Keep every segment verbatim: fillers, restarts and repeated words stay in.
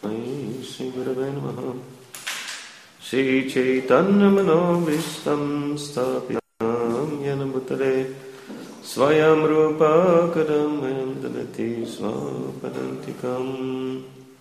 Shri Gurave Namaha. Shri Chaitanya Manovistam Sthapitam Yena Bhutale Swayam Rupa Kadam Dalati Swapadantikam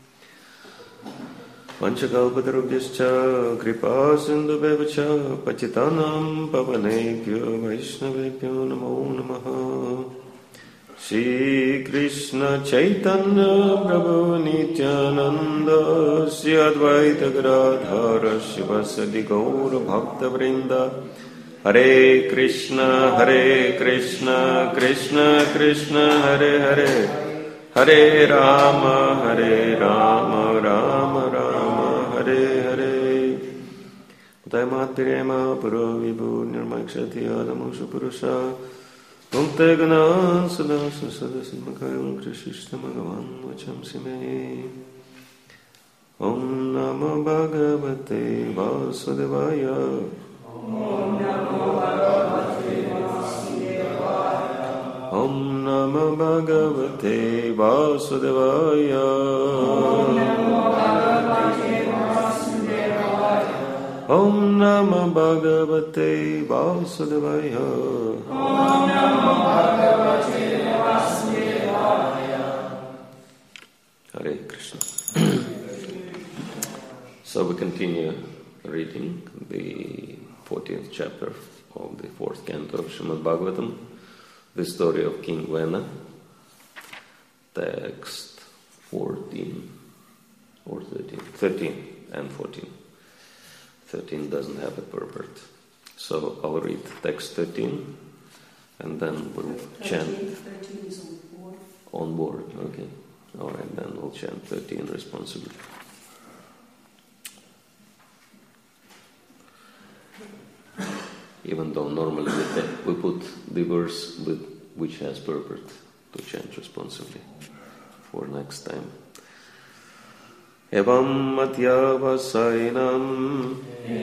Panchakalpatarubhyascha Kripa Sindhu Bevacha Pachitanam Pavanebhyo Vaishnavebhyo Namo Namaha. Shri Krishna Chaitanya Prabhu Nityananda Shri Advaita Gadadhara Shivasadi Gaura Bhakta Vrinda. Hare Krishna Hare Krishna Krishna Krishna Hare Hare Hare Rama Hare Rama Rama Rama Hare Hare. Utaimat Pirema Puro Vibhu Nirmakshati Adamusha Purusha Mukta Gana Sadasa Sadasimakayo Krishna Bhagavan Vacham Sime. Om Namo Bhagavate Vasudevaya. Om Namo Bhagavate Vasudevaya. Om Namo Bhagavate Vasudevaya. Om Namo Bhagavate Vasudevaya. Om Namo Bhagavate Vasudevaya. Om Namo Bhagavate Vasudevaya. Hare Krishna. So we continue reading the fourteenth chapter of the fourth canto of Srimad Bhagavatam, the story of King Vena, text fourteen or thirteen, thirteen and fourteen. thirteen doesn't have a purport. So I'll read text thirteen and then we'll chant. thirteen is on board. On board, okay. Alright, then we'll chant thirteen responsibly. Even though normally we put the verse with, which has purport to chant responsibly for next time. Evam madhyavasainam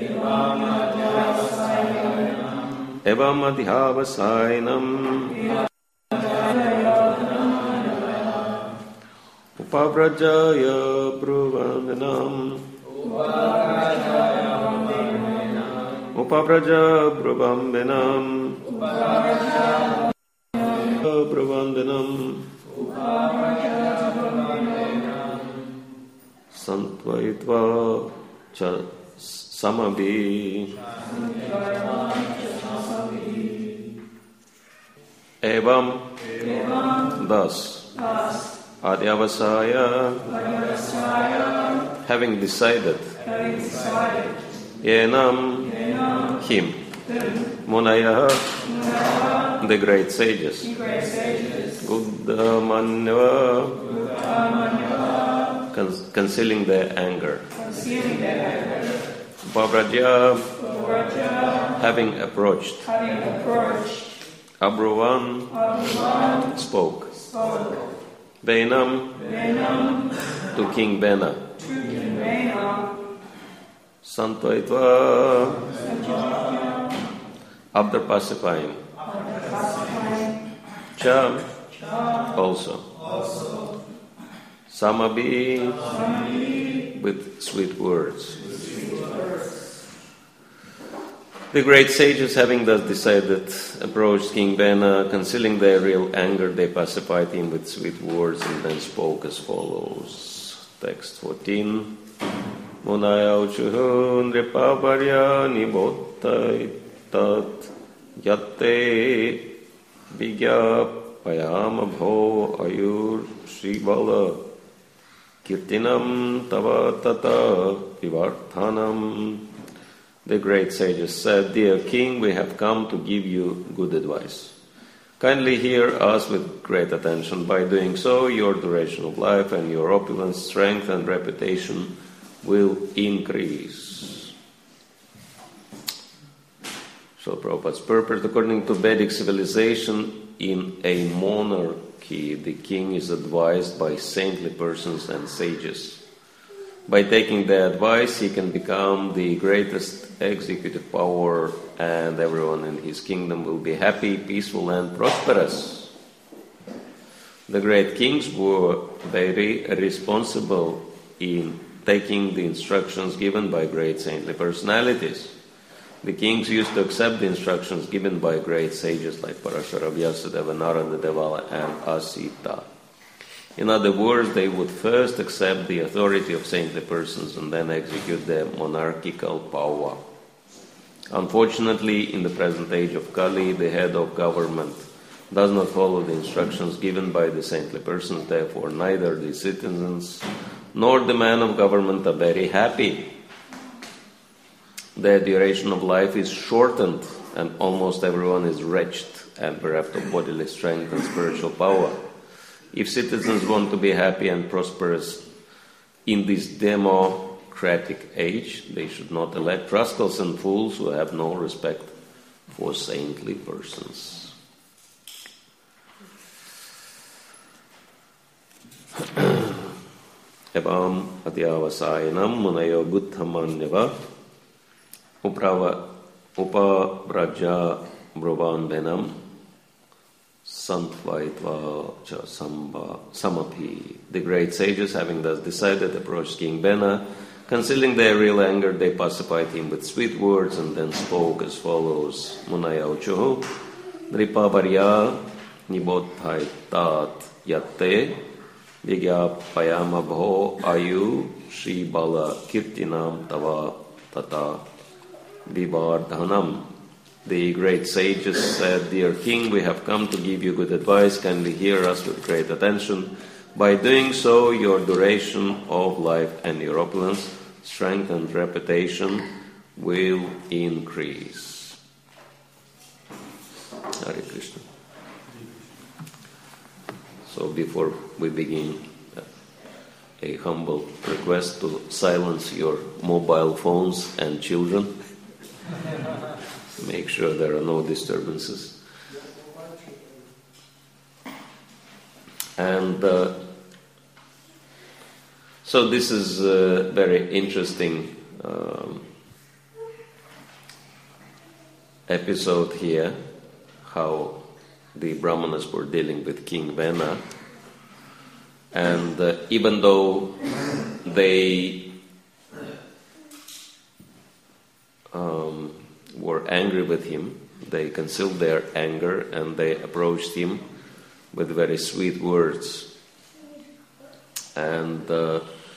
Evam madhyavasainam Upavrajaya Bruvandanam Upabraja Prabhambenam Prabhandanam Santvaitva Cha Samabhi Evam Thus Adhyavasaya Having decided Yenam Him Munaya The great sages Buddhamanyava Concealing their anger Upavrajya Having approached Abruvan Spoke Benam To King Bena Santvaitva After pacifying Cha Also Samabhi With sweet words. The great sages, having thus decided, approached King Bena. Concealing their real anger, they pacified him with sweet words and then spoke as follows. Text fourteen. Munaya uchuhu nripavarya nibotaitat yatte vigyapayama bho ayur shrivala kirtinam tava tata vivarthanam. The great sages said, Dear King, we have come to give you good advice. Kindly hear us with great attention. By doing so, your duration of life and your opulence, strength and reputation will increase. So Prabhupada's purport, according to Vedic civilization, in a monarchy, the king is advised by saintly persons and sages. By taking their advice, he can become the greatest executive power, and everyone in his kingdom will be happy, peaceful, and prosperous. The great kings were very responsible in taking the instructions given by great saintly personalities. The kings used to accept the instructions given by great sages like Parashara, Vyasadeva, Narada Deva, and Asita. In other words, they would first accept the authority of saintly persons and then execute their monarchical power. Unfortunately, in the present age of Kali, the head of government does not follow the instructions given by the saintly persons. Therefore, neither the citizens nor the man of government are very happy. Their duration of life is shortened, and almost everyone is wretched and bereft of bodily strength and spiritual power. If citizens want to be happy and prosperous in this democratic age, they should not elect rascals and fools who have no respect for saintly persons. Evam atyavasayanam munayo buddhamanyava uprava upabraja brovanbenam Santvaitva cha samba samapi. The great sages, having thus decided, approached King Bena. Concealing their real anger, they pacified him with sweet words and then spoke as follows. Munaya uchuhu dripavarya nibothaitat yatte vigyapayama bho ayu shri bala kirtinam tava tata vivardhanam. The great sages said, Dear king, we have come to give you good advice. Kindly hear us with great attention. By doing so, your duration of life and your opulence, strength and reputation will increase. Hare Krishna. So before we begin, a humble request to silence your mobile phones and children. Make sure there are no disturbances. And uh, so this is a very interesting um, episode here, how the Brahmanas were dealing with King Vena. And uh, even though they um, were angry with him, they concealed their anger and they approached him with very sweet words. And uh,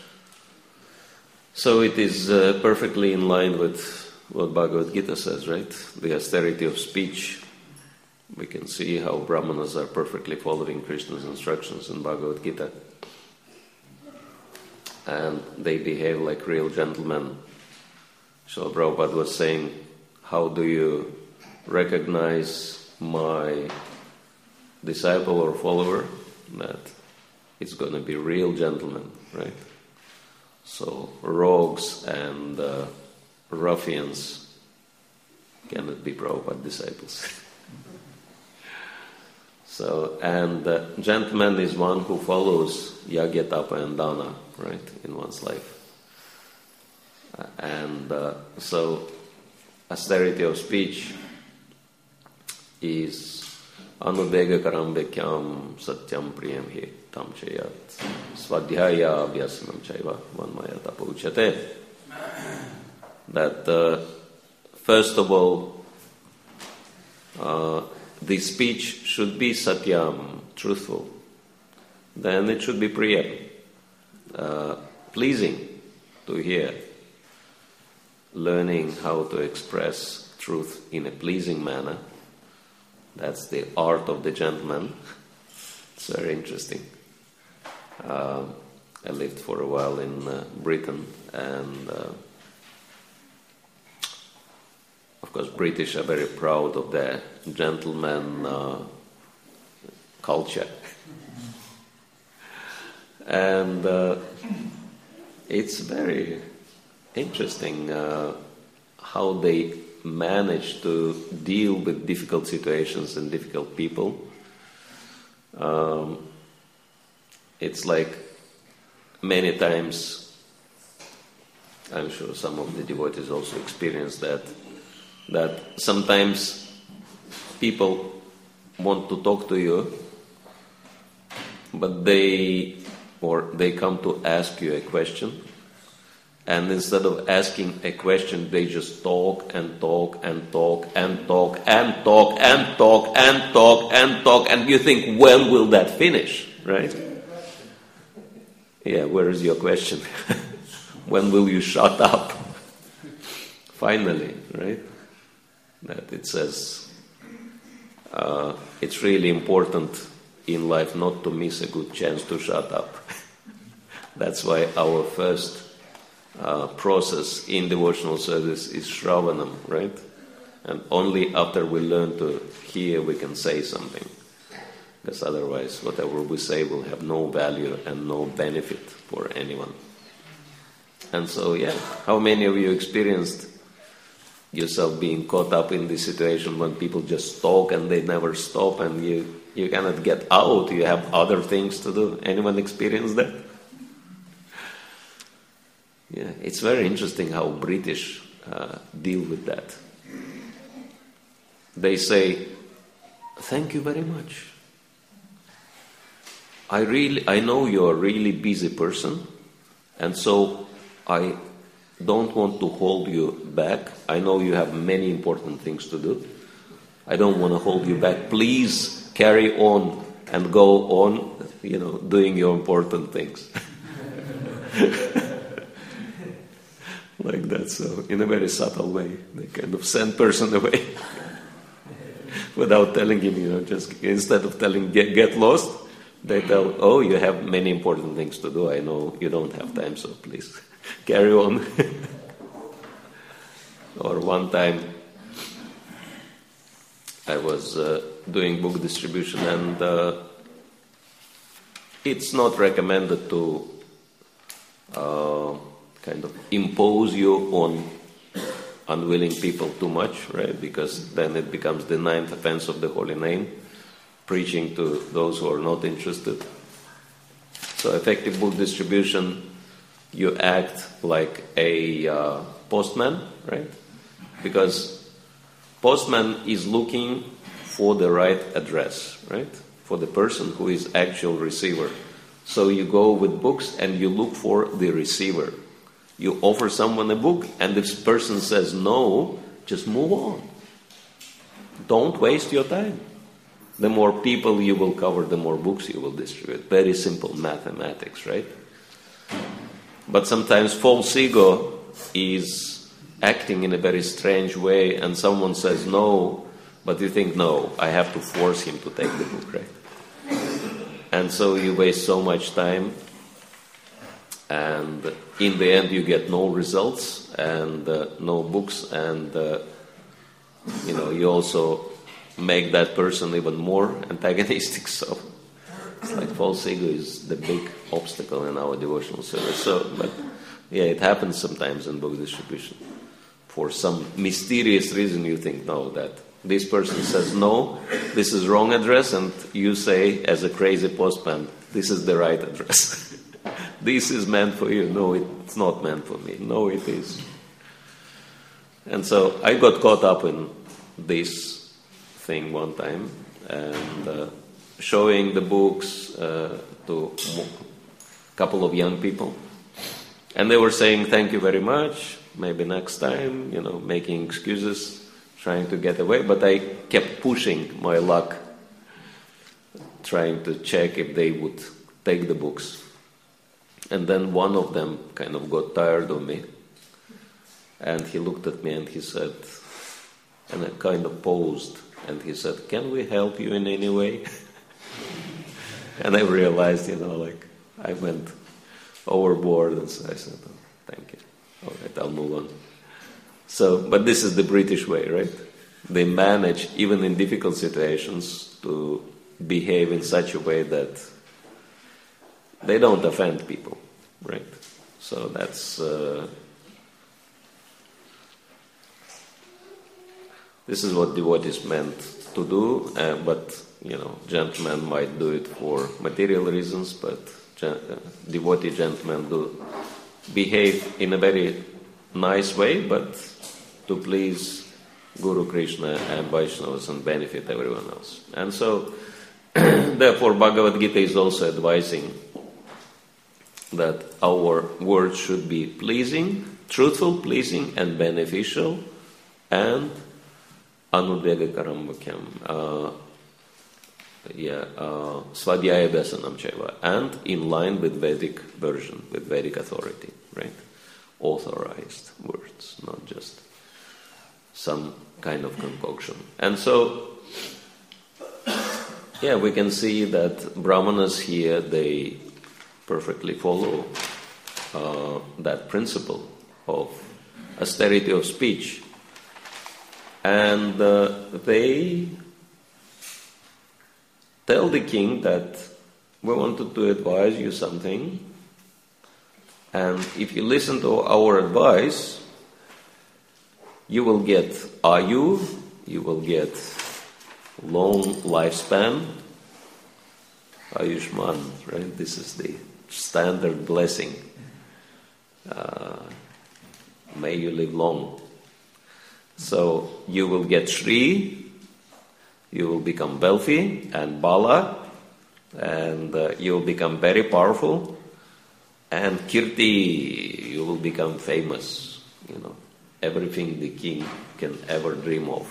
so it is uh, perfectly in line with what Bhagavad Gita says, right? The austerity of speech. We can see how Brahmanas are perfectly following Krishna's instructions in Bhagavad Gita. And they behave like real gentlemen. So Prabhupada was saying, how do you recognize my disciple or follower? That it's going to be real gentlemen, right? So rogues and uh, ruffians cannot be Prabhupada disciples. So, and uh, gentleman is one who follows yagya, tapa and dana, right, in one's life. Uh, and uh, so austerity of speech is anubhega karambekyam satyam priyam hi tam chayat svadhyaya abhyasanam chaiva vanmaya tapa uchate. That uh, first of all, uh, the speech should be satyam, truthful. Then it should be priyam, uh, pleasing to hear. Learning how to express truth in a pleasing manner. That's the art of the gentleman. It's very interesting. Uh, I lived for a while in uh, Britain, and uh, of course British are very proud of their gentleman uh, culture. And uh, it's very interesting uh, how they manage to deal with difficult situations and difficult people. Um, it's like many times, I'm sure some of the devotees also experience that, that sometimes people want to talk to you, but they or they come to ask you a question, and instead of asking a question, they just talk and talk and talk and talk and talk and talk and talk and talk, and you think, when will that finish, right? Yeah, where is your question? When will you shut up? Finally, right? That it says, uh, it's really important in life not to miss a good chance to shut up. That's why our first uh, process in devotional service is Shravanam, right? And only after we learn to hear we can say something. Because otherwise whatever we say will have no value and no benefit for anyone. And so, yeah, how many of you experienced yourself being caught up in this situation when people just talk and they never stop and you, you cannot get out, you have other things to do? Anyone experience that? Yeah, it's very interesting how British uh, deal with that. They say, thank you very much. I really, I know you're a really busy person, and so I don't want to hold you back. I know you have many important things to do. I don't want to hold you back. Please carry on and go on, you know, doing your important things. Like that, so in a very subtle way, they kind of send person away without telling him, you know, just instead of telling get, get lost, they tell, oh, you have many important things to do. I know you don't have time, so please carry on. Or one time I was uh, doing book distribution, and uh, it's not recommended to uh, kind of impose you on unwilling people too much, right? Because then it becomes the ninth offense of the holy name, preaching to those who are not interested. So effective book distribution, you act like a uh, postman, right? Because postman is looking for the right address, right? For the person who is actual receiver. So you go with books and you look for the receiver. You offer someone a book, and this person says no, just move on. Don't waste your time. The more people you will cover, the more books you will distribute. Very simple mathematics, right? But sometimes false ego is acting in a very strange way, and someone says no, but you think, no, I have to force him to take the book, right? And so you waste so much time, and in the end you get no results and uh, no books, and uh, you know, you also make that person even more antagonistic. So it's like false ego is the big obstacle in our devotional service. So, but yeah, it happens sometimes in book distribution. For some mysterious reason you think, no, that this person says no, this is wrong address, and you say as a crazy postman, this is the right address. This is meant for you. No, it's not meant for me. No, it is. And so I got caught up in this thing one time, and uh, showing the books uh, to a couple of young people. And they were saying, thank you very much, maybe next time, you know, making excuses, trying to get away. But I kept pushing my luck, trying to check if they would take the books. And then one of them kind of got tired of me. And he looked at me and he said, and I kind of paused, and he said, can we help you in any way? And I realized, you know, like, I went overboard, and so I said, oh, thank you. All right, I'll move on. So, but this is the British way, right? They manage, even in difficult situations, to behave in such a way that they don't offend people, right? So that's... Uh, this is what devotees meant to do, uh, but, you know, gentlemen might do it for material reasons, but gen- uh, devotee gentlemen do behave in a very nice way, but to please Guru Krishna and Vaishnavas and benefit everyone else. And so, therefore, Bhagavad Gita is also advising that our words should be pleasing, truthful, pleasing, and beneficial, and anudega karamvakyam, uh, yeah, uh, svadhyaya besanam cheva, and in line with Vedic version, with Vedic authority, right? Authorized words, not just some kind of concoction. And so, yeah, we can see that Brahmanas here, they perfectly follow uh, that principle of austerity of speech. And uh, they tell the king that we wanted to advise you something, and if you listen to our advice, you will get ayu, you will get long lifespan, ayushman, right? This is the standard blessing. Uh, may you live long. So you will get Shri, you will become wealthy, and Bala, and uh, you will become very powerful, and Kirti, you will become famous, you know, everything the king can ever dream of.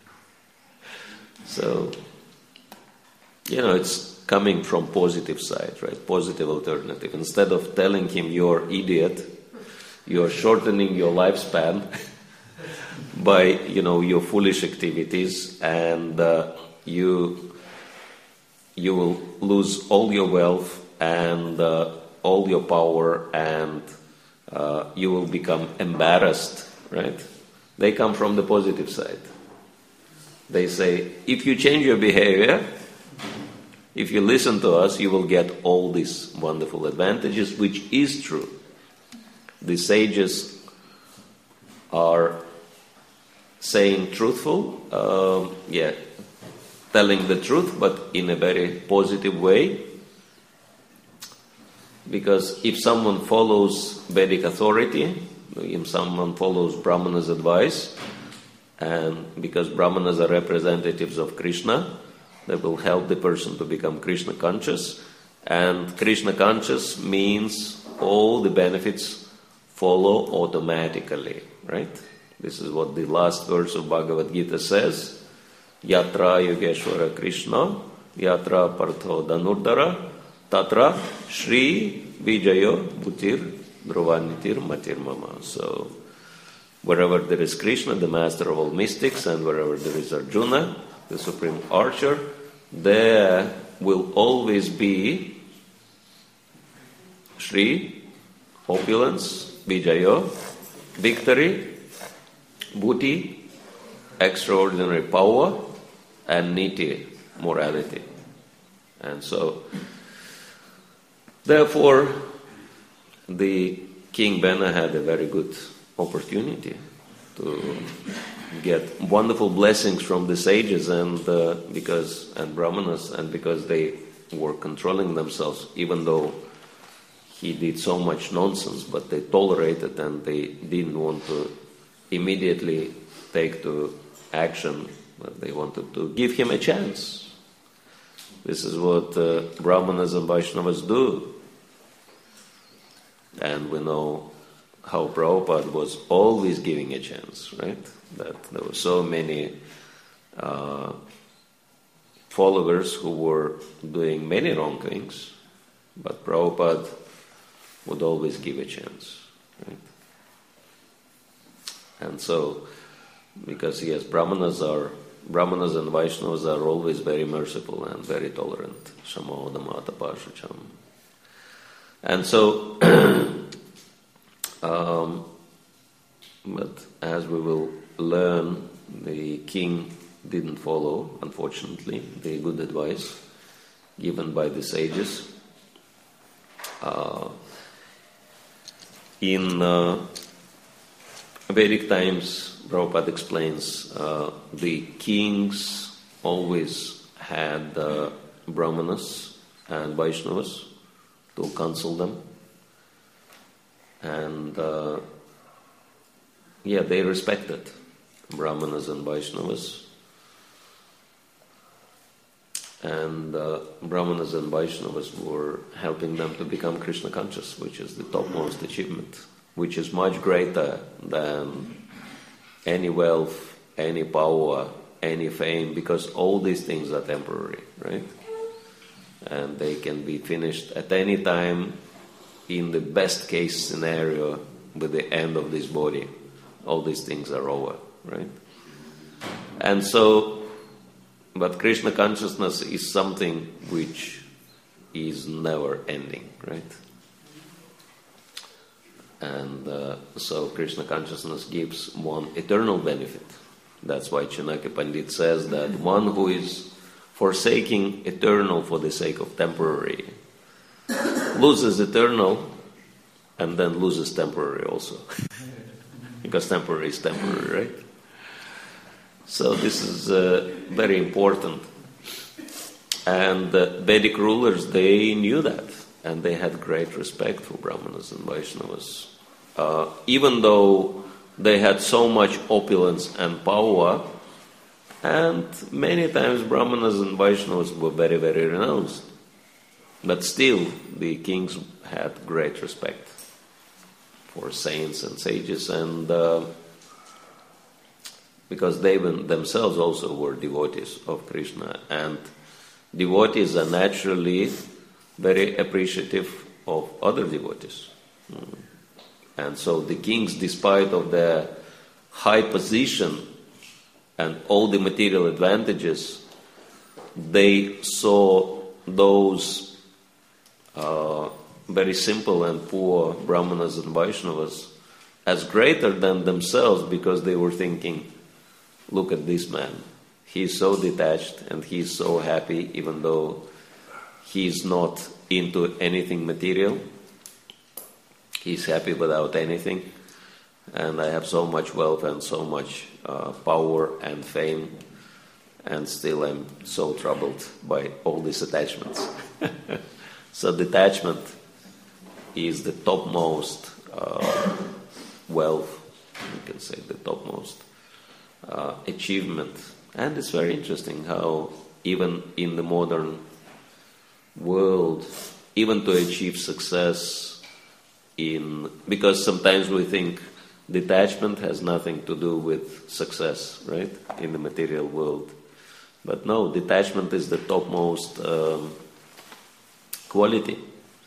So, you know, it's coming from positive side, right? Positive alternative. Instead of telling him you're idiot, you're shortening your lifespan by, you know, your foolish activities, and uh, you you will lose all your wealth and uh, all your power, and uh, you will become embarrassed, right? They come from the positive side. They say, if you change your behavior, if you listen to us, you will get all these wonderful advantages, which is true. The sages are saying truthful, uh, yeah, telling the truth, but in a very positive way. Because if someone follows Vedic authority, if someone follows Brahmana's advice, and because Brahmanas are representatives of Krishna, they will help the person to become Krishna conscious, and Krishna conscious means all the benefits follow automatically, right? This is what the last verse of Bhagavad Gita says. Yatra Yogeshwara Krishna, Yatra Partho Dhanurdhara, Tatra Shri Vijayo Bhutir Dhruvanitir Matir Mama. So, wherever there is Krishna, the master of all mystics, and wherever there is Arjuna, the supreme archer, there will always be Shri, opulence, Vijayo, victory, Bhuti, extraordinary power, and Niti, morality. And so, therefore, the King Bena had a very good opportunity to get wonderful blessings from the sages, and uh, because and Brahmanas, and because they were controlling themselves, even though he did so much nonsense, but they tolerated and they didn't want to immediately take to action, but they wanted to give him a chance. This is what uh, Brahmanas and Vaishnavas do. And we know how Prabhupada was always giving a chance, right? That there were so many uh, followers who were doing many wrong things, but Prabhupada would always give a chance, right? And so, because yes, Brahmanas are Brahmanas and Vaishnavas are always very merciful and very tolerant. Shamo Damata Pashacham. And so, um, but as we will learn, the king didn't follow, unfortunately, the good advice given by the sages. Uh, in uh, Vedic times, Prabhupada explains, uh, the kings always had uh, Brahmanas and Vaishnavas to counsel them. And uh, yeah, they respected Brahmanas and Vaishnavas. and uh, Brahmanas and Vaishnavas were helping them to become Krishna conscious, which is the topmost achievement, which is much greater than any wealth, any power, any fame, because all these things are temporary, right? And they can be finished at any time in the best case scenario with the end of this body. All these things are over, right? And so, but Krishna consciousness is something which is never ending, right? And uh, so Krishna consciousness gives one eternal benefit. That's why Chanakya Pandit says that one who is forsaking eternal for the sake of temporary loses eternal and then loses temporary also. Because temporary is temporary, right? So this is uh, very important. And uh, Vedic rulers, they knew that. And they had great respect for Brahmanas and Vaishnavas. Uh, even though they had so much opulence and power, and many times Brahmanas and Vaishnavas were very, very renounced. But still, the kings had great respect for saints and sages, and uh, because they themselves also were devotees of Krishna, and devotees are naturally very appreciative of other devotees. Mm. And so the kings, despite of their high position and all the material advantages, they saw those uh, very simple and poor Brahmanas and Vaishnavas as greater than themselves, because they were thinking, look at this man. He's so detached and he's so happy, even though he's not into anything material. He's happy without anything. And I have so much wealth and so much uh, power and fame, and still I'm so troubled by all these attachments. So detachment is the topmost uh, wealth, you can say the topmost uh, achievement. And it's very interesting how even in the modern world, even to achieve success in, because sometimes we think detachment has nothing to do with success, right, in the material world. But no, detachment is the topmost um, quality.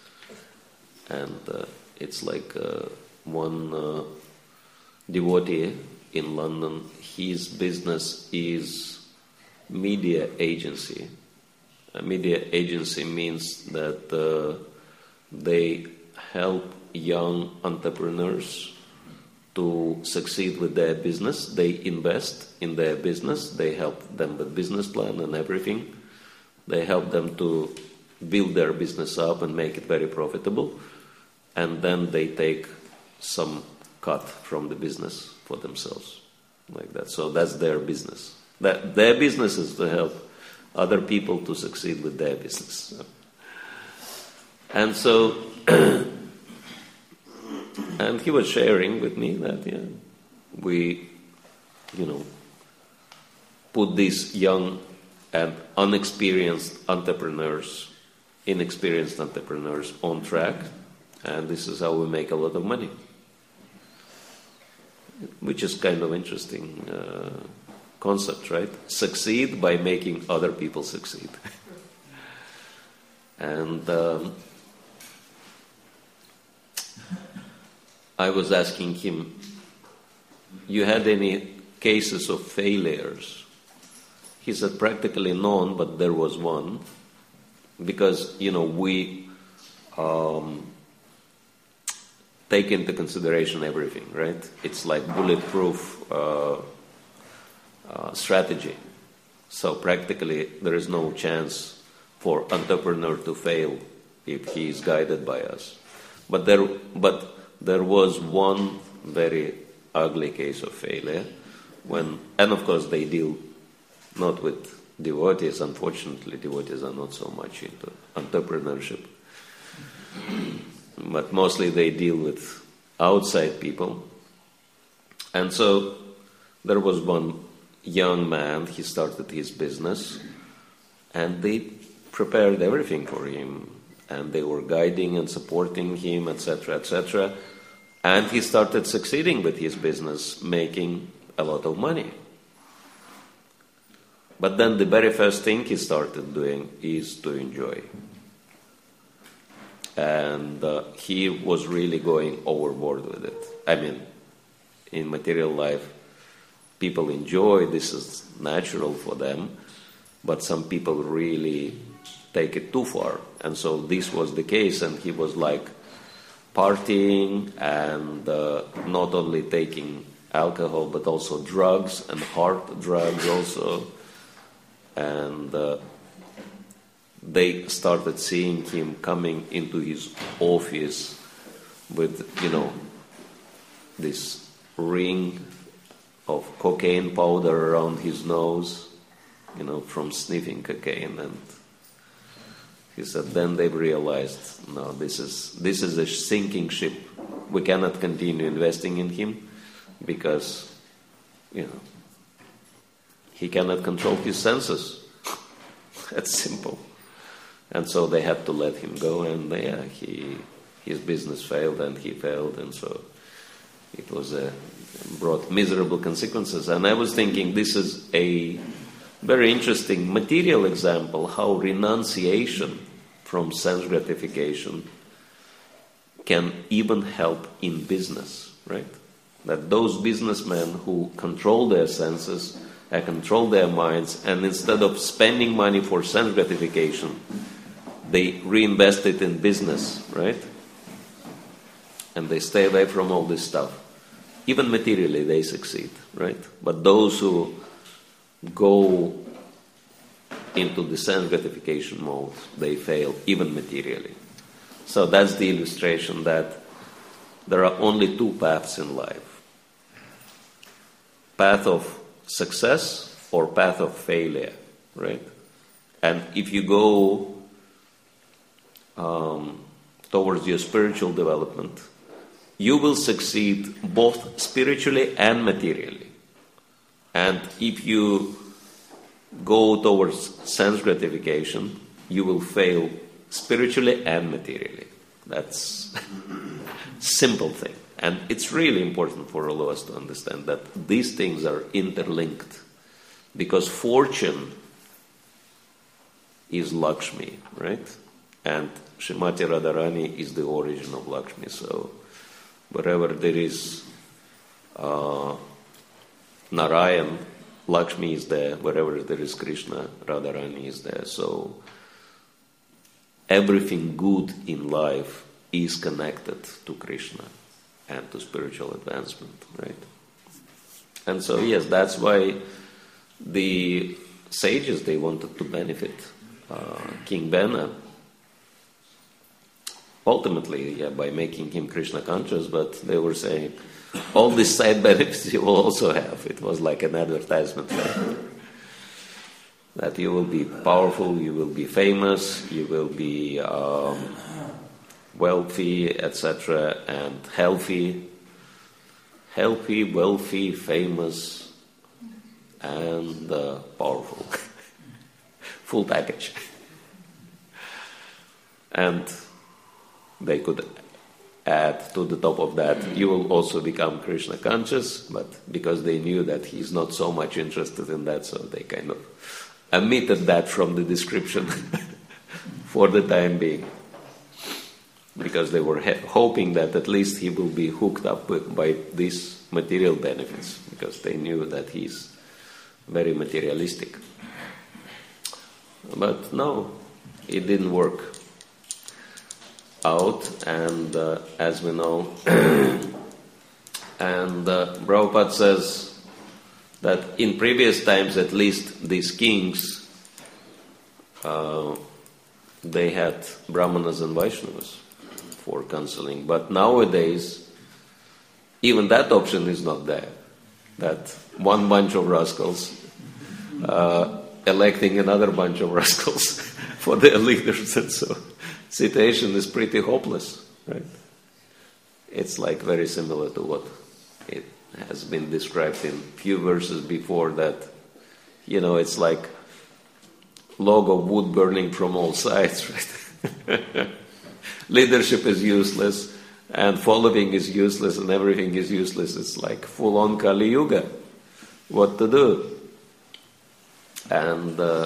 And uh, it's like uh, one uh, devotee in London, his business is media agency. A media agency means that uh, they help young entrepreneurs to succeed with their business. They invest in their business. They help them with business plan and everything. They help them to build their business up and make it very profitable. And then they take some cut from the business for themselves, like that. So that's their business. That their business is to help other people to succeed with their business. And so, and he was sharing with me that, yeah, we, you know, put these young and unexperienced entrepreneurs, inexperienced entrepreneurs on track, and this is how we make a lot of money. Which is kind of interesting uh, concept, right? Succeed by making other people succeed. And um, I was asking him, you had any cases of failures? He said practically none, but there was one. Because, you know, we um, take into consideration everything, right? It's like bulletproof uh, uh, strategy. So practically there is no chance for entrepreneur to fail if he is guided by us. But there, but there was one very ugly case of failure when, and of course they deal not with devotees. Unfortunately, devotees are not so much into entrepreneurship. But mostly they deal with outside people. And so there was one young man, he started his business, And they prepared everything for him, and they were guiding and supporting him, et cetera, et cetera. And he started succeeding with his business, making a lot of money. But then the very first thing he started doing is to enjoy. And uh, he was really going overboard with it. I mean, in material life, people enjoy, this is natural for them, but some people really take it too far. And so this was the case, and he was like partying and uh, not only taking alcohol, but also drugs, and hard drugs also. And uh, they started seeing him coming into his office with, you know, this ring of cocaine powder around his nose, you know, from sniffing cocaine. And he said, then they realized, no, this is this is a sinking ship. We cannot continue investing in him because, you know, he cannot control his senses. That's simple. And so they had to let him go, and yeah, he his business failed, and he failed, and so it was a brought miserable consequences. And I was thinking, this is a very interesting material example how renunciation from sense gratification can even help in business, right? That those businessmen who control their senses and control their minds, and instead of spending money for sense gratification, they reinvest it in business, right? And they stay away from all this stuff. Even materially they succeed, right? But those who go into the sense gratification mode, they fail even materially. So that's the illustration that there are only two paths in life. Path of success or path of failure, right? And if you go um, towards your spiritual development, you will succeed both spiritually and materially. And if you go towards sense gratification, you will fail spiritually and materially. That's a simple thing. And it's really important for all of us to understand that these things are interlinked. Because fortune is Lakshmi, right? And Srimati Radharani is the origin of Lakshmi. So wherever there is uh, Narayan, Lakshmi is there. Wherever there is Krishna, Radharani is there. So everything good in life is connected to Krishna and to spiritual advancement, right? And so, yes, that's why the sages, they wanted to benefit uh, King Bena, ultimately, yeah, by making him Krishna conscious, but they were saying, all these side benefits you will also have. It was like an advertisement factor. That you will be powerful, you will be famous, you will be um, wealthy, et cetera, and healthy. Healthy, wealthy, famous, and uh, powerful. Full package. And they could add to the top of that, you will also become Krishna conscious, but because they knew that he's not so much interested in that, so they kind of omitted that from the description for the time being. Because they were he- hoping that at least he will be hooked up with, by these material benefits, because they knew that he's very materialistic. But no, it didn't work out, and uh, as we know, and uh, Prabhupada says that in previous times, at least, these kings, uh, they had Brahmanas and Vaishnavas for counseling, but nowadays, even that option is not there. That one bunch of rascals uh, electing another bunch of rascals for their leaders, and so situation is pretty hopeless, right? It's like very similar to what it has been described in few verses before, that, you know, it's like log of wood burning from all sides, right? Leadership is useless, and following is useless, and everything is useless. It's like full-on Kali Yuga. What to do? And uh,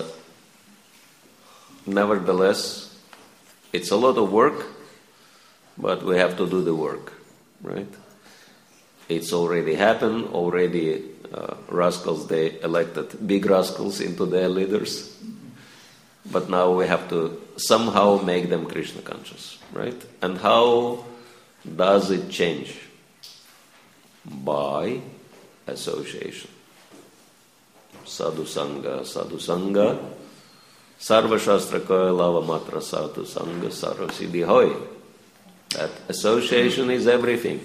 nevertheless, it's a lot of work, but we have to do the work, right? It's already happened. Already, uh, rascals, they elected big rascals into their leaders. But now we have to somehow make them Krishna conscious, right? And how does it change? By association. Sadhu Sangha, Sadhu Sangha, Sarva Shastra Koya Lava Matra Sadhu Sangha, Sarva Siddhi Hoy. That association is everything.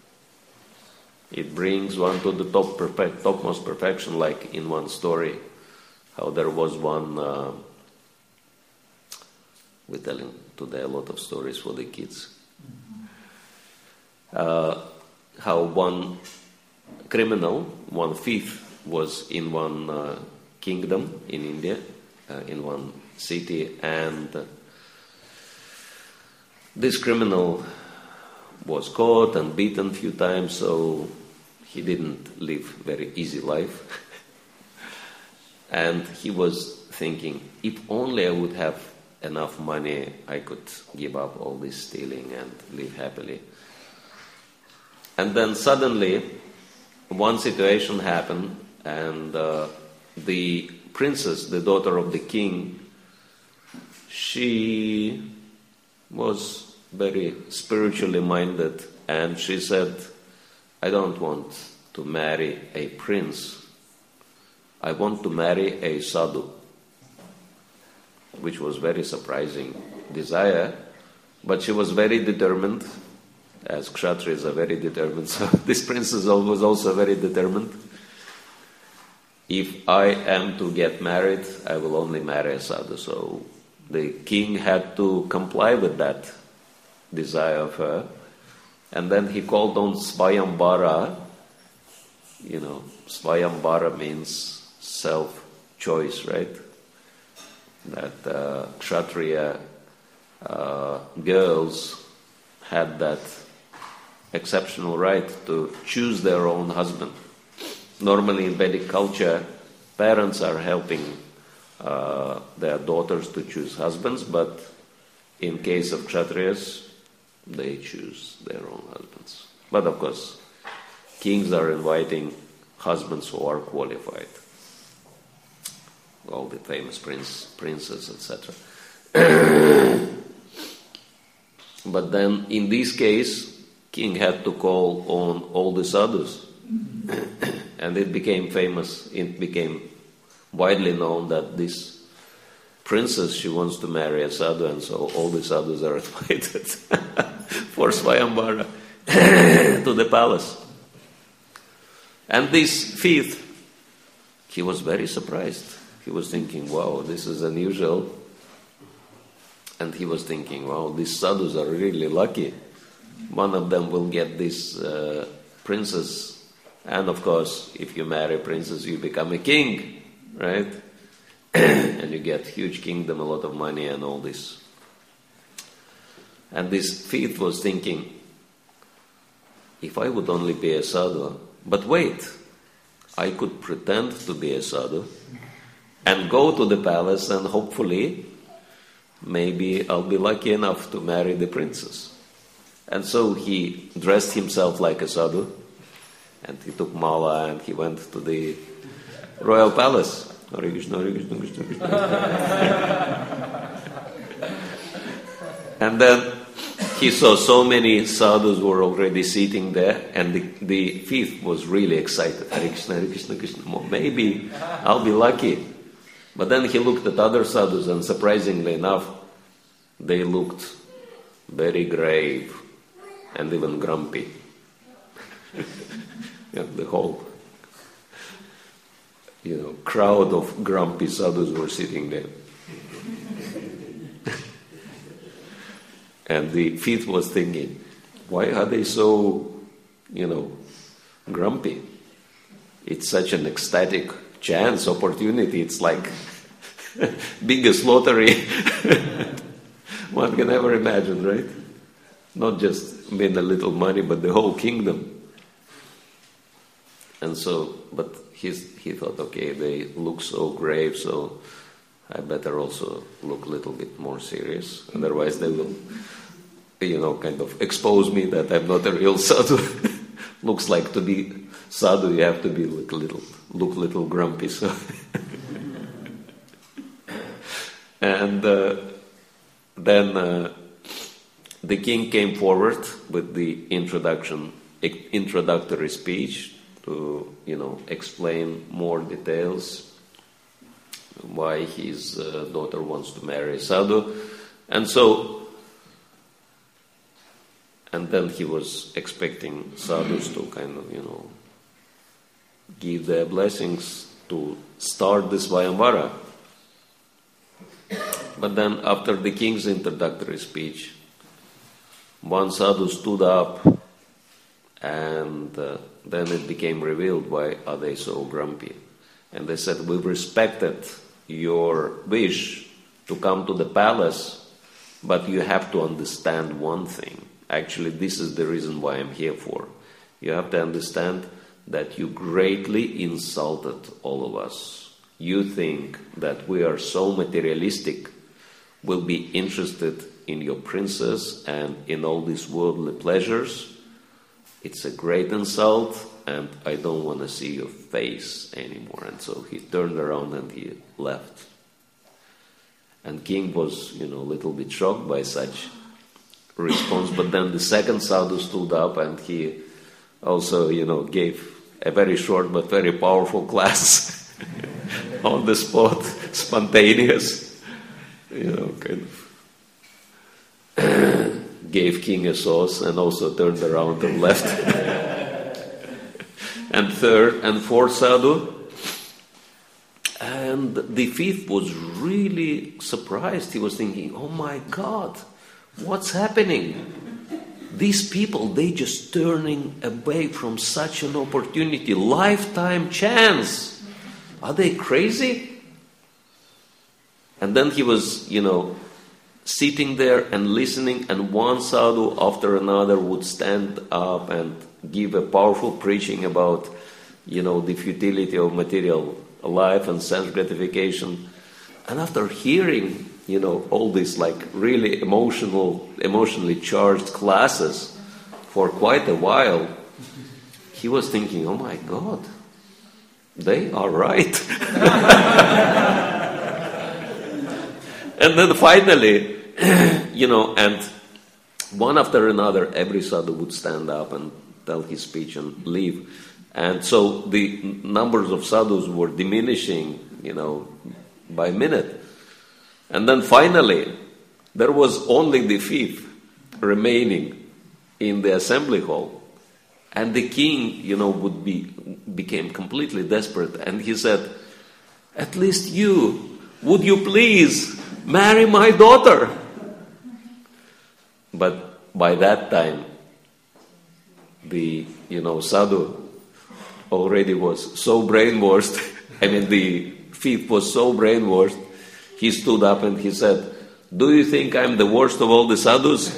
It brings one to the top perfect, topmost perfection, like in one story, how there was one... Uh, We're telling today a lot of stories for the kids. Uh, how one criminal, one thief, was in one uh, kingdom in India, uh, in one city, and uh, this criminal was caught and beaten a few times, so he didn't live very easy life. And he was thinking, if only I would have enough money, I could give up all this stealing and live happily. And then suddenly, one situation happened, and uh, the princess, the daughter of the king, she was very spiritually minded, and she said, I don't want to marry a prince. I want to marry a sadhu. Which was very surprising desire, but she was very determined, as Kshatriyas are very determined, so this princess was also very determined. If I am to get married, I will only marry a sadhu. So the king had to comply with that desire of her, and then he called on Svayambara. You know, Svayambara means self-choice, right? That uh, Kshatriya uh, girls had that exceptional right to choose their own husband. Normally in Vedic culture, parents are helping uh, their daughters to choose husbands, but in case of Kshatriyas, they choose their own husbands. But of course, kings are inviting husbands who are qualified. All the famous prince, princes, et cetera. But then, in this case, king had to call on all the sadhus, and it became famous. It became widely known that this princess, she wants to marry a sadhu, and so all the sadhus are invited for Svayambara to the palace. And this thief, he was very surprised. He was thinking, wow, this is unusual. And he was thinking, wow, these sadhus are really lucky. One of them will get this uh, princess. And of course, if you marry a princess, you become a king, right? And you get huge kingdom, a lot of money and all this. And this thief was thinking, if I would only be a sadhu, but wait, I could pretend to be a sadhu and go to the palace, and hopefully, maybe I'll be lucky enough to marry the princess. And so he dressed himself like a sadhu, and he took mala and he went to the royal palace. Hare Krishna, Hare Krishna, Krishna Krishna. And then he saw so many sadhus were already sitting there, and the, the thief was really excited. Hare Krishna, Hare Krishna, Krishna. Well, maybe I'll be lucky. But then he looked at other sadhus, and surprisingly enough, they looked very grave and even grumpy. Yeah, the whole, you know, crowd of grumpy sadhus were sitting there. And the thief was thinking, why are they so, you know, grumpy? It's such an ecstatic chance, opportunity. It's like biggest lottery one can ever imagine, right? Not just win a little money, but the whole kingdom. And so, but he's, he thought, okay, they look so grave, so I better also look a little bit more serious. Otherwise they will, you know, kind of expose me that I'm not a real sadhu. Looks like to be sadhu, you have to be like a little, look a little grumpy. So, and uh, then uh, the king came forward with the introduction, introductory speech to, you know, explain more details why his uh, daughter wants to marry sadhu, and so, and then he was expecting sadhus to kind of, you know, give their blessings to start this Vayamvara. But then after the king's introductory speech, one sadhu stood up, and uh, then it became revealed why are they so grumpy. And they said, we've respected your wish to come to the palace, but you have to understand one thing. Actually, this is the reason why I'm here for. You have to understand that you greatly insulted all of us. You think that we are so materialistic, we'll be interested in your princess and in all these worldly pleasures. It's a great insult, and I don't want to see your face anymore. And so he turned around and he left. And king was, you know, a little bit shocked by such response. But then the second sadhu stood up, and he also, you know, gave a very short but very powerful class on the spot, spontaneous, you know, kind of gave king a sauce, and also turned around and left. And third and fourth sadhu. And the fifth was really surprised. He was thinking, oh my God, what's happening? These people, they just turning away from such an opportunity, lifetime chance. Are they crazy? And then he was, you know, sitting there and listening, and one sadhu after another would stand up and give a powerful preaching about, you know, the futility of material life and sense gratification. And after hearing, you know, all these like really emotional, emotionally charged classes for quite a while, he was thinking, oh my God, they are right. And then finally, you know, and one after another, every sadhu would stand up and tell his speech and leave. And so the numbers of sadhus were diminishing, you know, by minute. And then finally, there was only the fifth remaining in the assembly hall. And the king, you know, would be became completely desperate. And he said, at least you, would you please marry my daughter? But by that time, the, you know, sadhu already was so brainwashed. I mean, the fifth was so brainwashed. He stood up and he said, do you think I'm the worst of all the sadhus?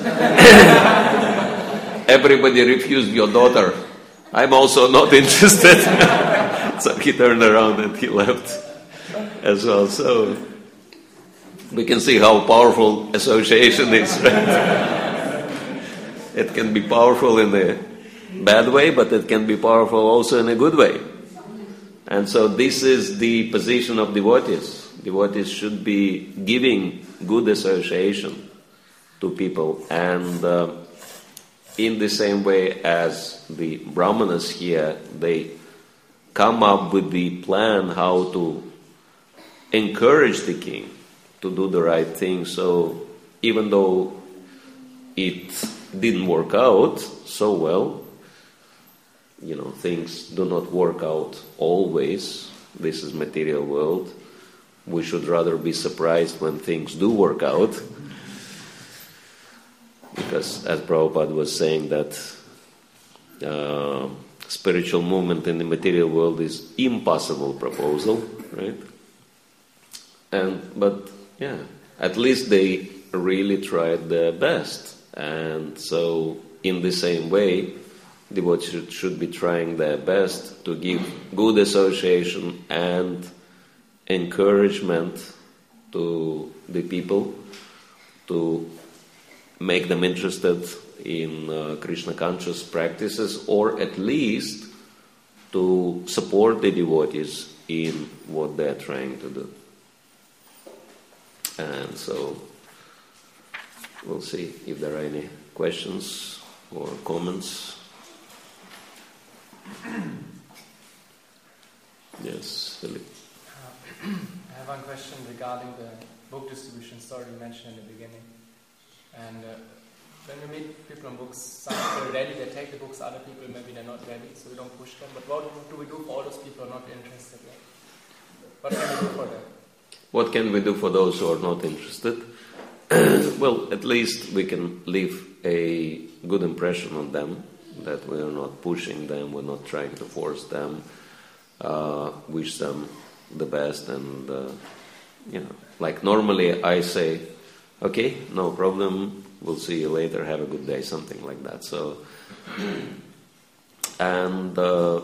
Everybody refused your daughter. I'm also not interested. So he turned around and he left as well. So we can see how powerful association is, right? It can be powerful in a bad way, but it can be powerful also in a good way. And so this is the position of devotees. Devotees should be giving good association to people. And uh, in the same way as the brahmanas here, they come up with the plan how to encourage the king to do the right thing. So even though it didn't work out so well, you know, things do not work out always. This is material world. We should rather be surprised when things do work out. Because as Prabhupada was saying that uh, spiritual movement in the material world is impossible proposal, right? and but yeah, at least they really tried their best. And so in the same way, devotees should, should be trying their best to give good association and encouragement to the people, to make them interested in uh, Krishna conscious practices, or at least to support the devotees in what they are trying to do. And so we'll see if there are any questions or comments. Yes, Philip. Uh, I have one question regarding the book distribution story you mentioned in the beginning. And uh, when we meet people on books, some people are ready, they take the books, other people maybe they're not ready, so we don't push them. But what do we do for all those people who are not interested yet? What can we do for them? What can we do for those who are not interested? Well, at least we can leave a good impression on them, that we are not pushing them, we're not trying to force them, uh, wish them the best, and uh, you know, like normally I say, okay, no problem, we'll see you later, have a good day, something like that. So, and uh,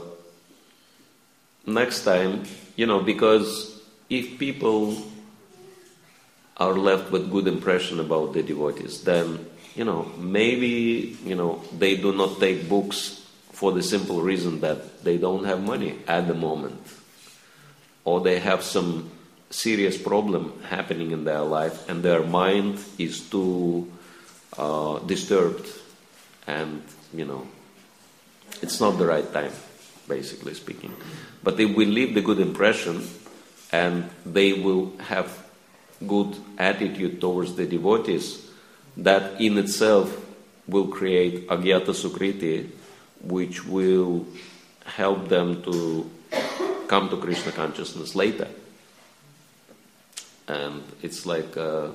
next time, you know, because if people are left with good impression about the devotees, then, you know, maybe, you know, they do not take books for the simple reason that they don't have money at the moment, or they have some serious problem happening in their life and their mind is too uh, disturbed, and, you know, it's not the right time, basically speaking. But if we leave the good impression, and they will have good attitude towards the devotees, that in itself will create agyata sukriti, which will help them to come to Krishna consciousness later. And it's like uh,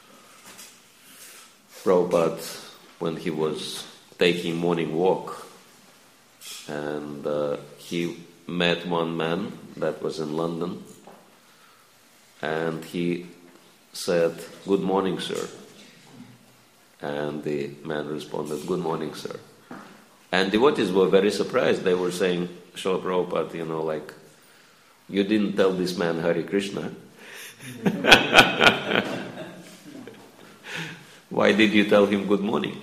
Prabhupada, when he was taking morning walk, and uh, he met one man that was in London, and he said, "Good morning, sir." And the man responded, "Good morning, sir." And devotees were very surprised. They were saying, "Srila Prabhupada, you know, like, you didn't tell this man Hare Krishna. Why did you tell him good morning?"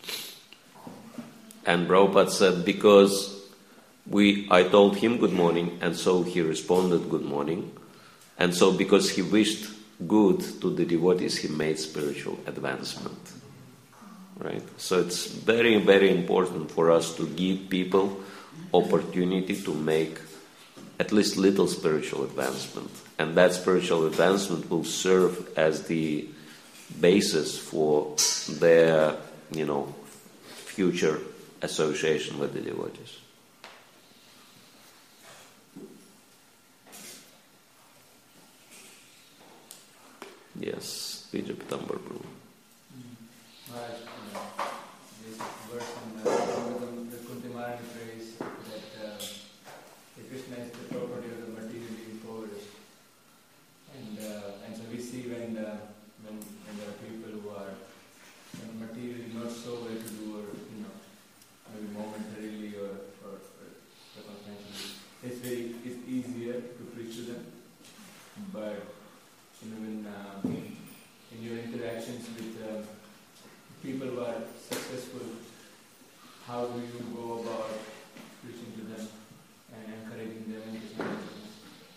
And Prabhupada said, because we, I told him good morning, and so he responded good morning. And so because he wished good to the devotees, he made spiritual advancement. Right? So it's very, very important for us to give people opportunity to make at least little spiritual advancement. And that spiritual advancement will serve as the basis for their, you know, future association with the devotees. Yes, Vijay Pitambar Prabhu. Right. Uh, this verse in the Bhagavatam, the Kunti Maharani prays that uh, the Krishna is the property of the materially impoverished. And uh, and so we see when, uh, when when there are people who are you know, materially not so well to do, or you know, maybe momentarily or, or, or circumstantially, it's very it's easier to preach to them. But you know, when uh, in your interactions with uh, people who are successful, how do you go about preaching to them and encouraging them in Krishna consciousness?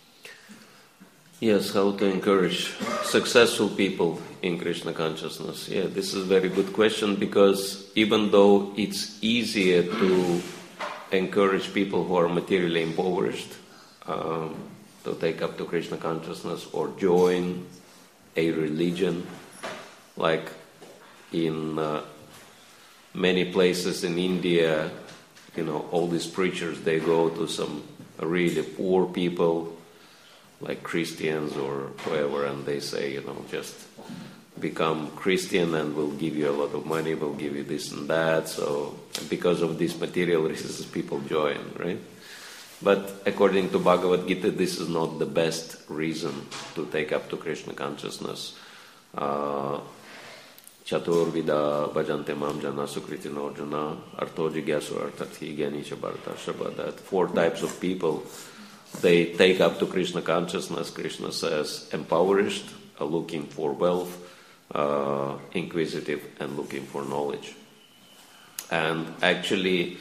Yes, how to encourage successful people in Krishna consciousness. Yeah, this is a very good question, because even though it's easier to encourage people who are materially impoverished um, to take up to Krishna consciousness or join a religion, like in uh, many places in India, you know, all these preachers, they go to some really poor people, like Christians or whoever, and they say, you know, just become Christian and we'll give you a lot of money, we'll give you this and that. So because of these material reasons, people join, right? But according to Bhagavad Gita, this is not the best reason to take up to Krishna consciousness. Uh, Chaturvida bhajante mam jana sukritino arjuna arto jigyasu artathi gyanicha bharata shabha. That four types of people, they take up to Krishna consciousness. Krishna says impoverished, uh, looking for wealth, uh, inquisitive, and looking for knowledge. And actually,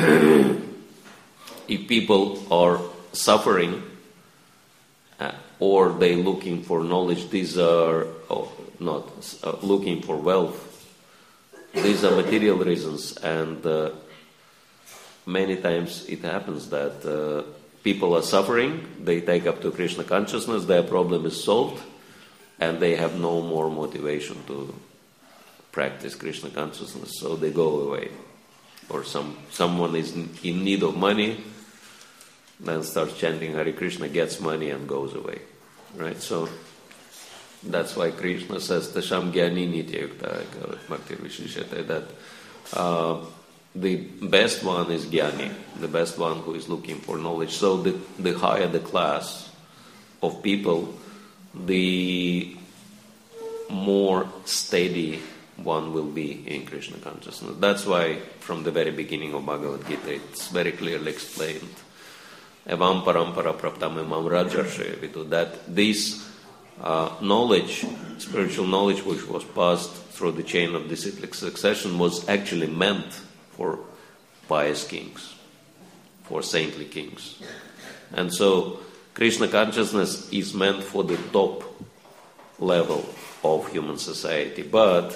if people are suffering uh, or they looking for knowledge, these are oh, not uh, looking for wealth. These are material reasons, and uh, many times it happens that uh, people are suffering, they take up to Krishna consciousness, their problem is solved, and they have no more motivation to practice Krishna consciousness, so they go away. Or some someone is in need of money, then starts chanting Hare Krishna, gets money and goes away. Right? So that's why Krishna says Tasham Gyani Nitya Yukta Bhakti Vishishate, that uh, the best one is Gyani, the best one who is looking for knowledge. So the, the higher the class of people, the more steady one will be in Krishna consciousness. That's why from the very beginning of Bhagavad Gita it's very clearly explained Evam parampara praptam emam rajarshe vitu, that this uh, knowledge, spiritual knowledge which was passed through the chain of disciplic succession, was actually meant for pious kings, for saintly kings. And so Krishna consciousness is meant for the top level of human society, but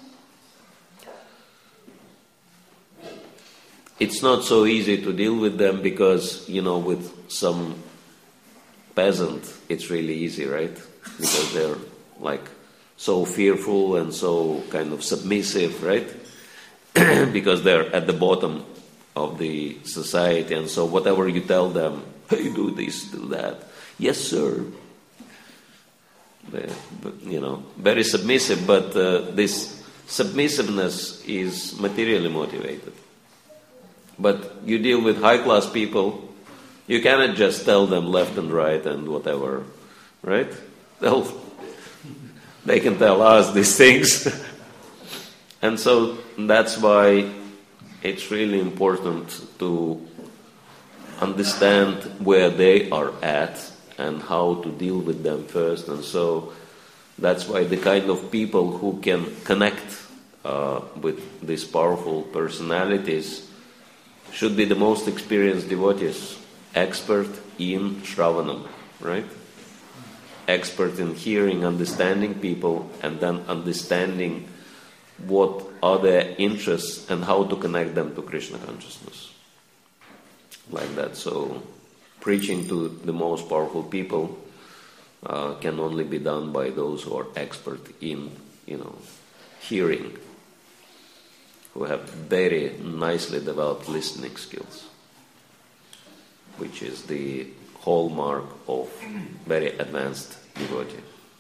it's not so easy to deal with them because, you know, with some peasant, it's really easy, right? Because they're like so fearful and so kind of submissive, right? Because they're at the bottom of the society, and so whatever you tell them, hey, do this, do that, yes, sir. They're, you know, very submissive, but uh, this submissiveness is materially motivated. But you deal with high-class people, you cannot just tell them left and right and whatever, right? They'll, they can tell us these things. And so that's why it's really important to understand where they are at and how to deal with them first. And so that's why the kind of people who can connect uh, with these powerful personalities should be the most experienced devotees, expert in Shravanam, right? Expert in hearing, understanding people, and then understanding what are their interests and how to connect them to Krishna consciousness. Like that. So preaching to the most powerful people uh, can only be done by those who are expert in, you know, hearing, who have very nicely developed listening skills, which is the hallmark of very advanced devotee.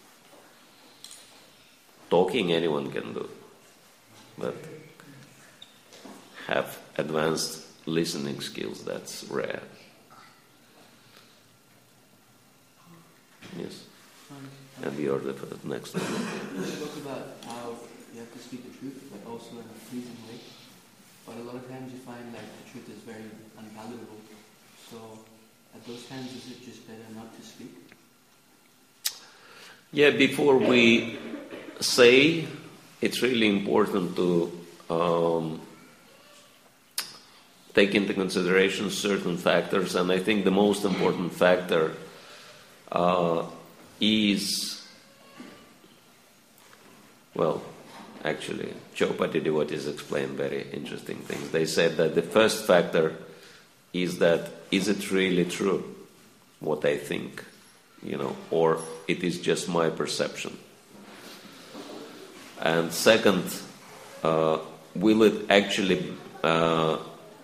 Talking anyone can do, but have advanced listening skills, that's rare. Yes. And you're the next one. You spoke about how you have to speak the truth, but also in a pleasing way. But a lot of times you find like the truth is very unpalatable. So at those times, is it just better not to speak? Yeah, before we say, it's really important to um, take into consideration certain factors, and I think the most important factor uh, is, well, actually, Chaupati devotees explain very interesting things. They said that the first factor is that, is it really true what I think, you know, or it is just my perception? And second, uh, will it actually uh,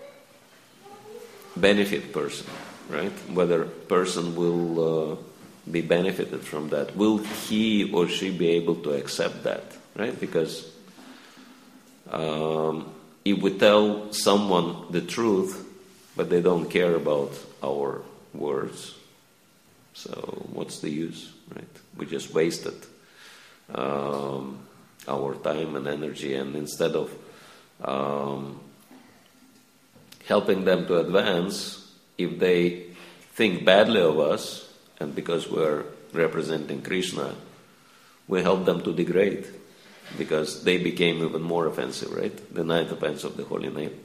benefit person, right? Whether person will uh, be benefited from that. Will he or she be able to accept that, right? Because um, if we tell someone the truth, but they don't care about our words. So what's the use, right? We just wasted um, our time and energy, and instead of um, helping them to advance, if they think badly of us, and because we're representing Krishna, we help them to degrade, because they became even more offensive, right? The ninth offense of the holy name.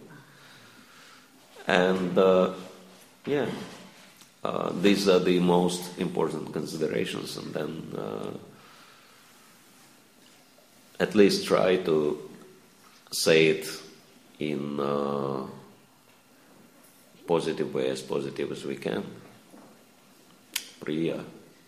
And uh, yeah, uh, these are the most important considerations, and then uh, at least try to say it in a positive way, as positive as we can. Priya.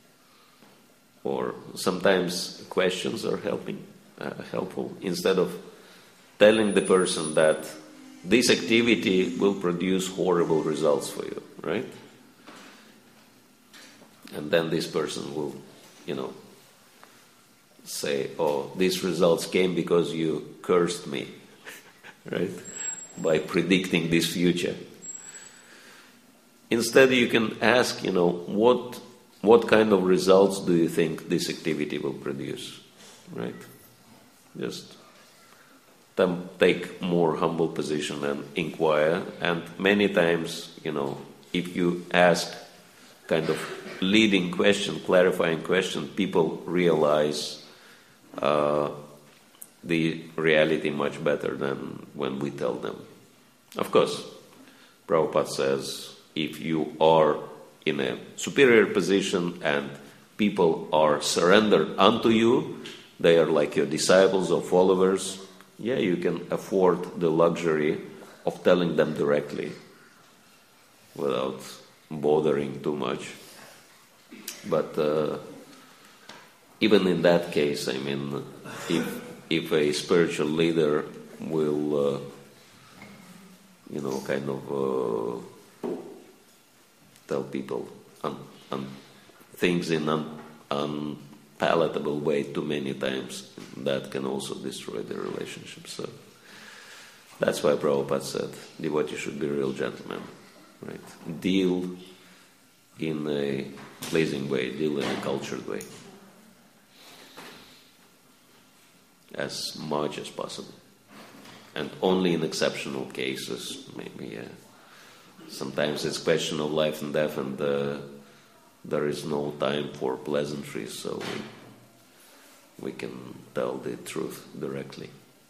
Or sometimes questions are helping, uh, helpful. Instead of telling the person that this activity will produce horrible results for you, right? And then this person will, you know, say, oh, these results came because you cursed me, right? By predicting this future. Instead, you can ask, you know, what what kind of results do you think this activity will produce, right? Just them take more humble position and inquire. And many times, you know, if you ask kind of leading question, clarifying question, people realize uh, the reality much better than when we tell them. Of course, Prabhupada says, if you are in a superior position and people are surrendered unto you, they are like your disciples or followers, yeah, you can afford the luxury of telling them directly without bothering too much. But uh, even in that case, I mean, if if a spiritual leader will, uh, you know, kind of uh, tell people un, un, things in an unpalatable way too many times, that can also destroy the relationship. So that's why Prabhupada said, devotee should be real gentlemen, right? Deal in a pleasing way, deal in a cultured way, as much as possible. And only in exceptional cases, maybe, yeah. Sometimes it's question of life and death, and uh, there is no time for pleasantries, so we, we can tell the truth directly.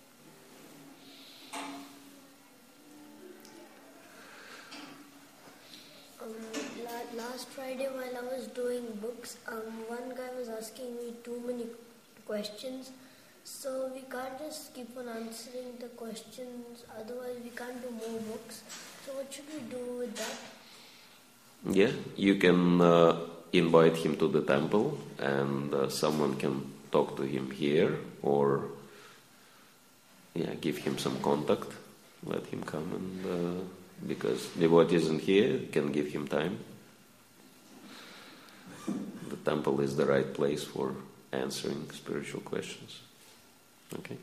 Um, la- last Friday while I was doing books, um, one guy was asking me too many questions. So we can't just keep on answering the questions, otherwise we can't do more books. So what should we do with that? Yeah, you can uh, invite him to the temple, and uh, someone can talk to him here, or yeah, give him some contact, let him come, and uh, because devotee isn't here, can give him time. The temple is the right place for answering spiritual questions. Okay.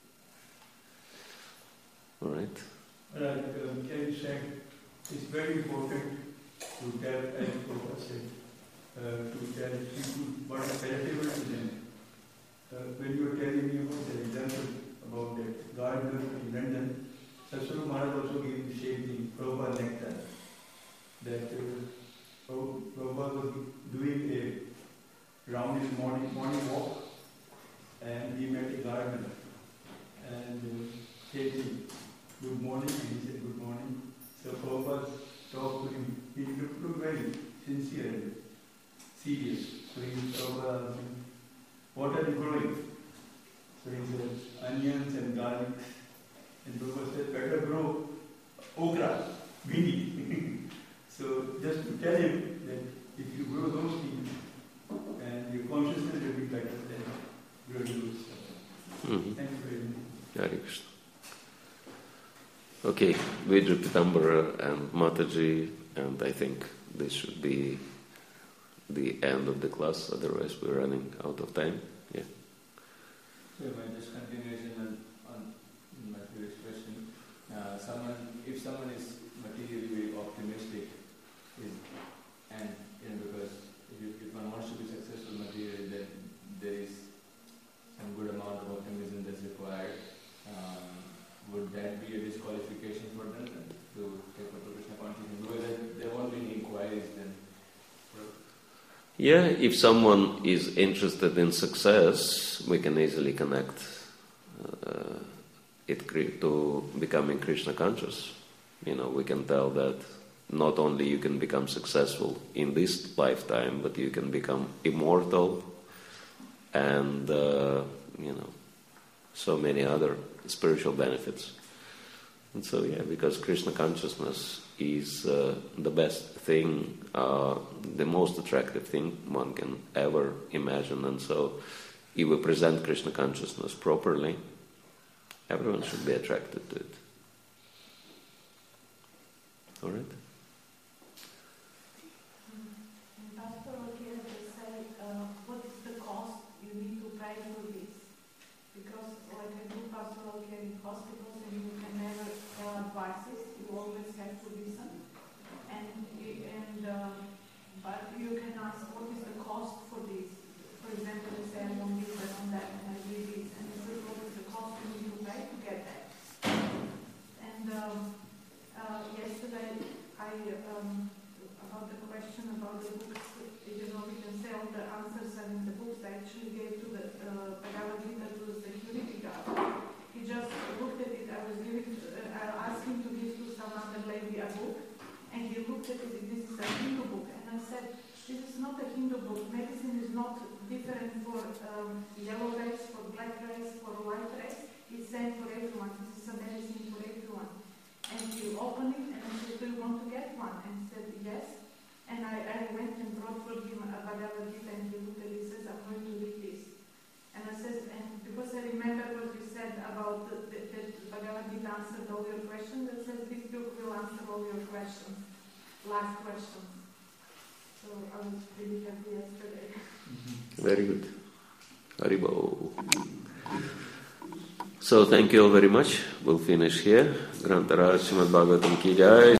All right. Right. Um, Kerry said it's very important to tell, as Prabhupada said, uh, to tell people what are palatable to them. Uh, when you were telling me about the example about that gardener in London, Satsuru Maharaj also gave the same thing, Prabhupada nectar. That uh, Prabhupada was doing a round his morning, morning walk, and he met a gardener, and uh, said him, good morning, and he said good morning. So Prabhupada talked to him. He looked, looked very sincere and serious. So he Prabhupada asked him, what are you growing? So he said, onions and garlic. And Prabhupada said, better grow okra, beanie. So just to tell him that if you grow those things, and your consciousness will be better than growing those stuff. Mm-hmm. Thank you very much. Hare Krishna. Okay, Vidya Pitambara and Mataji, and I think this should be the end of the class, otherwise we're running out of time. Yeah. So my just continuation on, on my previous question. Uh, someone, if someone is materially very Yeah, if someone is interested in success, we can easily connect uh, it cre- to becoming Krishna conscious. You know, we can tell that not only you can become successful in this lifetime, but you can become immortal and, uh, you know, so many other spiritual benefits. And so, yeah, because Krishna consciousness is uh, the best thing, uh, the most attractive thing one can ever imagine. And so, if we present Krishna consciousness properly, everyone should be attracted to it. All right? In pastoral care, they say, uh, what is the cost you need to pay for this? Because, like I do pastoral care in hospitals, and you can never tell advices, you always have to listen. And, and uh, but you can ask, what is the cost for this? For example, they say, I want this, I want that, and I do this. And they say, what is the cost you need to pay to get that? And um, uh, yesterday, I, um, about the question about the books, you know, we can say all the answers are in the books. I actually gave to the uh, Bhagavad Gita to the security guard. He just looked at it. I was giving, uh, I asked him to give to some other lady a book, and he looked at it. This is a Hindu book, and I said, this is not a Hindu book. Medicine is not different for um, yellow race, for black race, for white race. It's same for everyone. This is a medicine for everyone. And he opened it, and I said, do you want to get one? And he said, yes. And I, I went and brought for him a Bhagavad Gita, and he looked at it and says, I'm going to read this. And I said, and because I remember what you said about the, the, that Bhagavad Gita answered all your questions, it says this book will answer all your questions, last questions. So I was really happy yesterday. Very good. Haribo. So thank you all very much. We'll finish here. Grantaraj Srimad Bhagavatam Ki Jai.